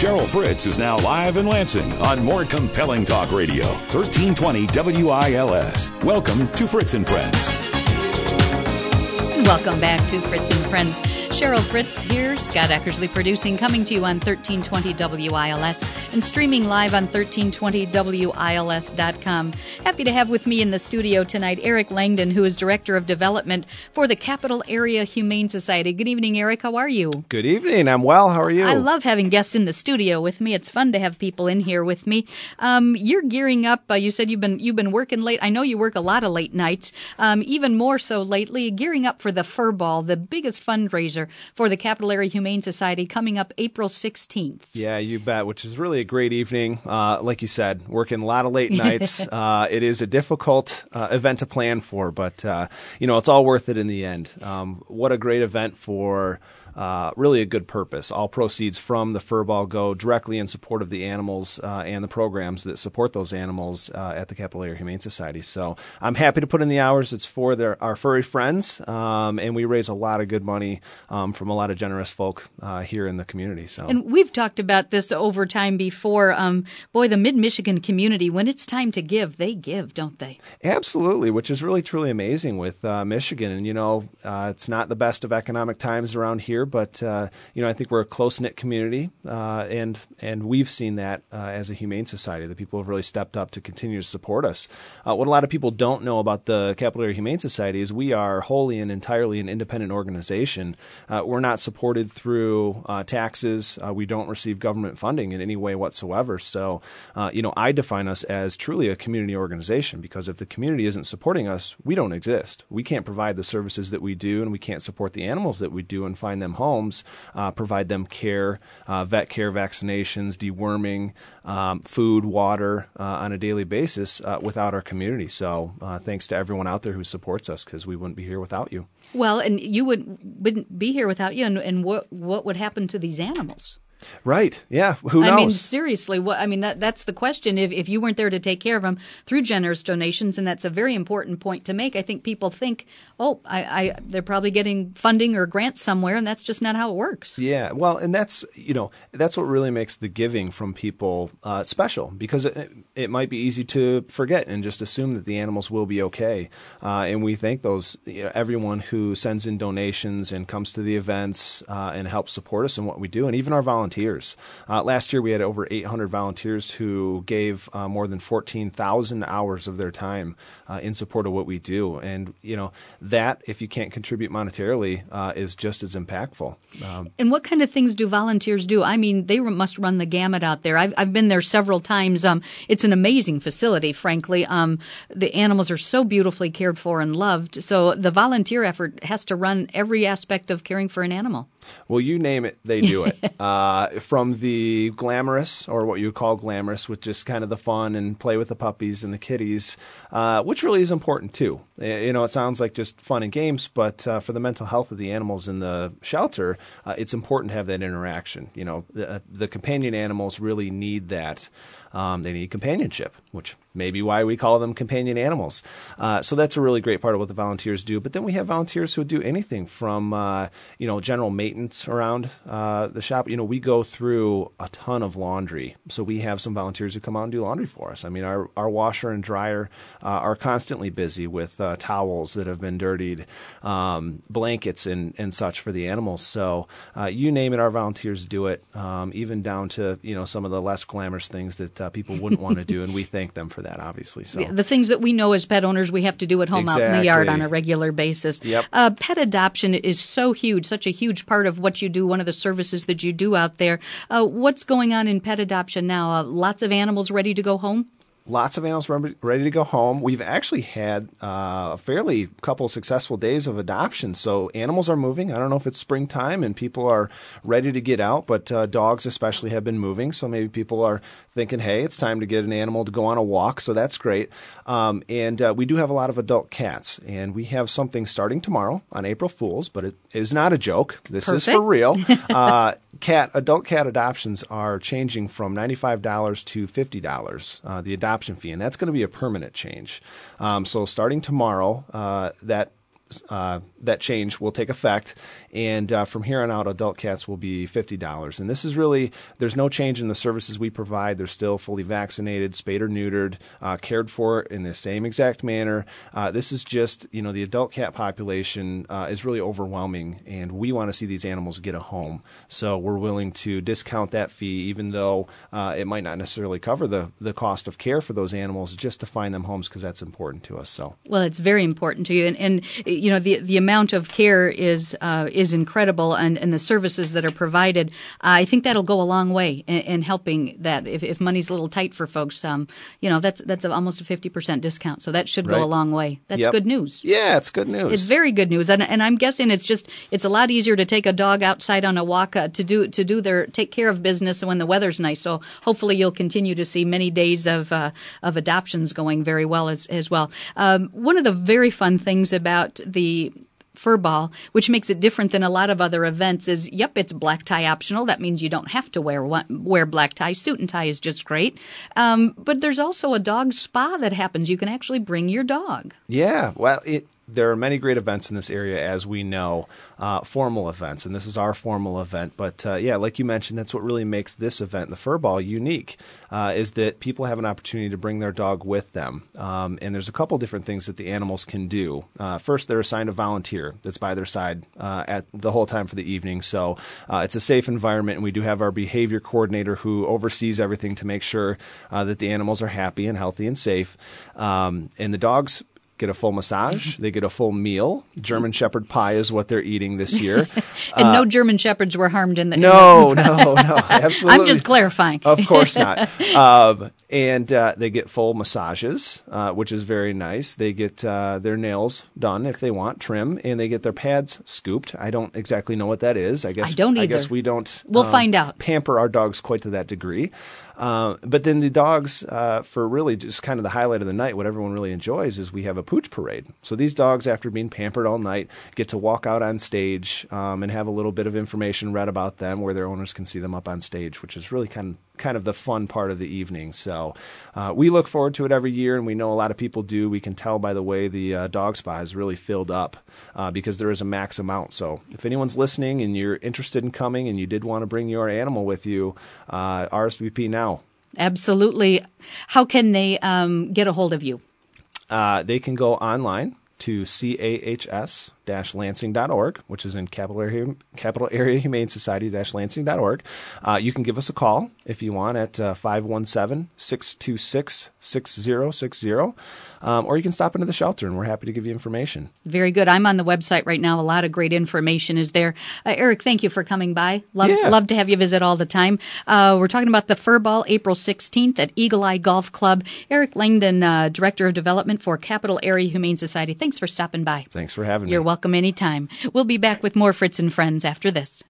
Cheryl Fritz is now live in Lansing on more compelling talk radio, 1320 WILS. Welcome to Fritz and Friends. Welcome back to Fritz and Friends. Cheryl Fritz here, Scott Eckersley producing, coming to you on 1320 WILS and streaming live on 1320WILS.com. Happy to have with me in the studio tonight Eric Langdon, who is Director of Development for the Capital Area Humane Society. Good evening, Eric. How are you? Good evening. I'm well. How are you? I love having guests in the studio with me. It's fun to have people in here with me. You're gearing up. You said you've been working late. I know you work a lot of late nights, even more so lately, gearing up for the Fur Ball, the biggest fundraiser for the Capital Area Humane Society, coming up April 16th. Yeah, you bet, which is really a great evening. Like you said, working a lot of late nights. It is a difficult event to plan for, but it's all worth it in the end. What a great event for really a good purpose. All proceeds from the Fur Ball go directly in support of the animals and the programs that support those animals at the Capital Area Humane Society. So I'm happy to put in the hours. It's for our furry friends, and we raise a lot of good money from a lot of generous folk here in the community. So, and we've talked about this over time before. The Mid-Michigan community, when it's time to give, they give, don't they? Absolutely, which is really, truly amazing with Michigan. And, it's not the best of economic times around here, but I think we're a close-knit community, and we've seen that as a humane society. The people have really stepped up to continue to support us. What a lot of people don't know about the Capital Area Humane Society is we are wholly and entirely an independent organization. We're not supported through taxes. We don't receive government funding in any way whatsoever. So, I define us as truly a community organization, because if the community isn't supporting us, we don't exist. We can't provide the services that we do, and we can't support the animals that we do and find them homes, provide them care, vet care, vaccinations, deworming, food, water on a daily basis without our community. So thanks to everyone out there who supports us, because we wouldn't be here without you. Well, and you wouldn't be here without you. And what would happen to these animals? Right. Yeah. Who knows? I mean, seriously, that's the question. If you weren't there to take care of them through generous donations, and that's a very important point to make. I think people think, they're probably getting funding or grants somewhere, and that's just not how it works. Yeah. Well, and that's what really makes the giving from people special, because it might be easy to forget and just assume that the animals will be okay. And we thank everyone who sends in donations and comes to the events and helps support us in what we do, and even our volunteers. Last year, we had over 800 volunteers who gave more than 14,000 hours of their time in support of what we do. And, that, if you can't contribute monetarily, is just as impactful. And what kind of things do volunteers do? I mean, they must run the gamut out there. I've been there several times. It's an amazing facility, frankly. The animals are so beautifully cared for and loved. So the volunteer effort has to run every aspect of caring for an animal. Well, you name it, they do it. From the glamorous, or what you call glamorous, with just kind of the fun and play with the puppies and the kitties, which really is important too. It sounds like just fun and games, but for the mental health of the animals in the shelter, it's important to have that interaction. The companion animals really need that. They need companionship, which may be why we call them companion animals. So that's a really great part of what the volunteers do. But then we have volunteers who do anything from, general maintenance around the shop. We go through a ton of laundry. So we have some volunteers who come out and do laundry for us. I mean, our washer and dryer are constantly busy with towels that have been dirtied, blankets and such for the animals. So you name it, our volunteers do it, even down to, some of the less glamorous things that people wouldn't want to do, and we thank them for that, obviously. So the things that we know as pet owners we have to do at home, exactly. Out in the yard on a regular basis. Yep. Pet adoption is so huge, such a huge part of what you do, one of the services that you do out there. What's going on in pet adoption now? Lots of animals ready to go home? Lots of animals ready to go home. We've actually had a fairly couple successful days of adoption. So animals are moving. I don't know if it's springtime and people are ready to get out, but dogs especially have been moving. So maybe people are thinking, hey, it's time to get an animal to go on a walk. So that's great. And we do have a lot of adult cats. And we have something starting tomorrow on April Fool's, but it is not a joke. This Perfect. is for real. Adult cat adoptions are changing from $95 to $50, the adoption fee, and that's going to be a permanent change. So starting tomorrow, that change will take effect, And from here on out, adult cats will be $50. And this is really, there's no change in the services we provide. They're still fully vaccinated, spayed or neutered, cared for in the same exact manner. This is just, the adult cat population is really overwhelming, and we want to see these animals get a home. So we're willing to discount that fee, even though it might not necessarily cover the cost of care for those animals, just to find them homes, because that's important to us. So, well, it's very important to you, and the amount of care is incredible, and the services that are provided. I think that'll go a long way in helping that. If money's a little tight for folks, that's almost a 50% discount. So that should go a long way. That's good news. Yeah, it's good news. It's very good news, and I'm guessing it's a lot easier to take a dog outside on a walk to take care of business when the weather's nice. So hopefully you'll continue to see many days of adoptions going very well as well. One of the very fun things about the Fur Ball, which makes it different than a lot of other events, is it's black tie optional. That means you don't have to wear black tie. Suit and tie is just great. But there's also a dog spa that happens. You can actually bring your dog. Yeah, well, there are many great events in this area, as we know, formal events, and this is our formal event. But like you mentioned, that's what really makes this event, the Fur Ball, unique, is that people have an opportunity to bring their dog with them. And there's a couple different things that the animals can do. First, they're assigned a volunteer that's by their side at the whole time for the evening. So it's a safe environment, and we do have our behavior coordinator who oversees everything to make sure that the animals are happy and healthy and safe. And the dogs get a full massage. They get a full meal. German Shepherd pie is what they're eating this year. And no German Shepherds were harmed in the... No, absolutely. I'm just clarifying. Of course not. And they get full massages, which is very nice. They get their nails done if they want, trim, and they get their pads scooped. I don't exactly know what that is. I don't either. I guess we don't We'll find out. Pamper our dogs quite to that degree. But then the dogs, for really just kind of the highlight of the night, what everyone really enjoys is we have a pooch parade. So these dogs, after being pampered all night, get to walk out on stage and have a little bit of information read about them where their owners can see them up on stage, which is really kind of the fun part of the evening. So we look forward to it every year, and we know a lot of people do. We can tell by the way the dog spa is really filled up because there is a max amount. So if anyone's listening and you're interested in coming and you did want to bring your animal with you, RSVP now. Absolutely. How can they get a hold of you? They can go online to CAHS-Lansing.org, which is in Capital Area Humane Society-Lansing.org. You can give us a call if you want at 517-626-6060, or you can stop into the shelter, and we're happy to give you information. Very good. I'm on the website right now. A lot of great information is there. Eric, thank you for coming by. Love to have you visit all the time. We're talking about the Fur Ball, April 16th at Eagle Eye Golf Club. Eric Langdon, Director of Development for Capital Area Humane Society. Thanks for stopping by. Thanks for having me. You're welcome anytime. We'll be back with more Fritz and Friends after this.